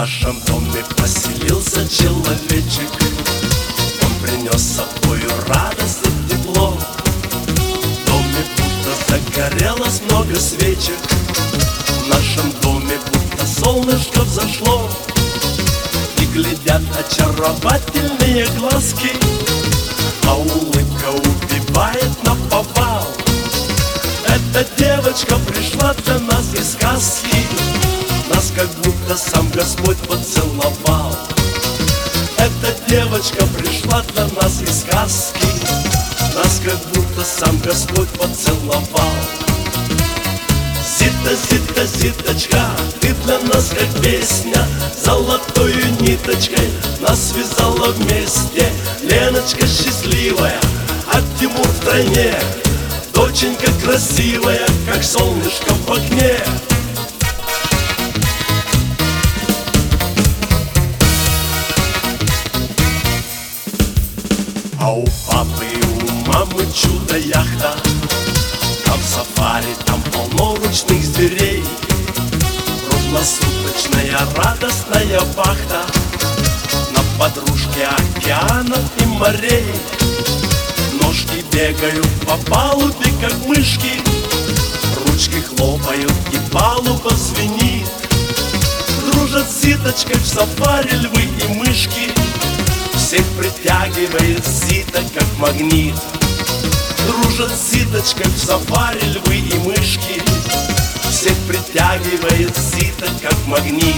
нашем доме поселился человечек. Он принес с собою радость и тепло. В доме будто загорелось много свечек. В нашем доме будто солнышко взошло. И глядят очаровательные глазки, а улыбка убивает наповал. Эта девочка пришла для нас из сказки, нас как будто сам Господь поцеловал. Эта девочка пришла для нас из сказки, нас как будто сам Господь поцеловал. Зита, Зита, Зиточка, ты для нас как песня, золотою ниточкой нас связала вместе. Леночка счастливая, а Тимур в тройне, доченька красивая, как солнышко в окне. А у папы и у мамы чудо-яхта, там сафари, там полно ручных зверей. Круглосуточная радостная вахта на подружке океанов и морей. Ножки бегают по палубе, как мышки, ручки хлопают и палуба звенит. Дружат с Зиточкой в сафари львы и мышки, всех притягивает Зита, как магнит. Дружат с Зиточкой в сафари львы и мышки, всех притягивает Зита, как магнит.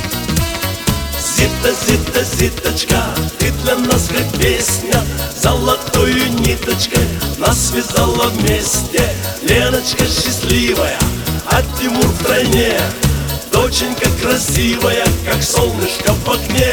Зита, Зита, Зиточка, ты для нас как песня, золотою ниточкой нас связала вместе. Леночка счастливая, а Тимур в тройне, доченька красивая, как солнышко в окне.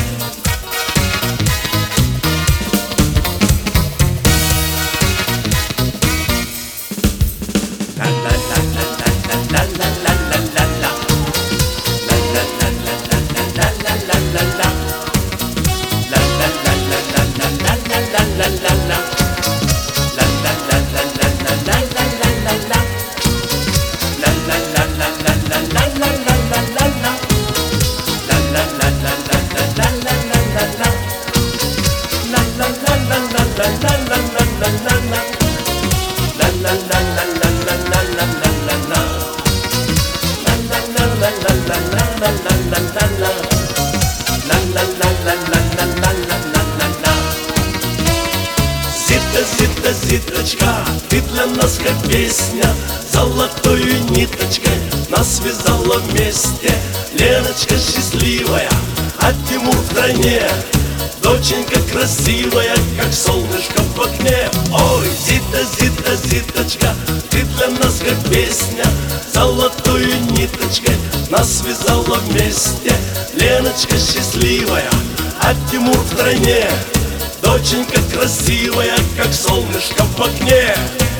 Зита, Зита, Зиточка, ты для нас как песня, золотою ниточкой нас связала вместе. Леночка счастливая, а Тимур в тройне, доченька красивая, как солнышко в окне. Ой, Зита, Зита, Зиточка, ты для нас как песня, золотою ниточкой нас связала вместе. Леночка счастливая, а Тимур в тройне, доченька красивая, как солнышко в окне.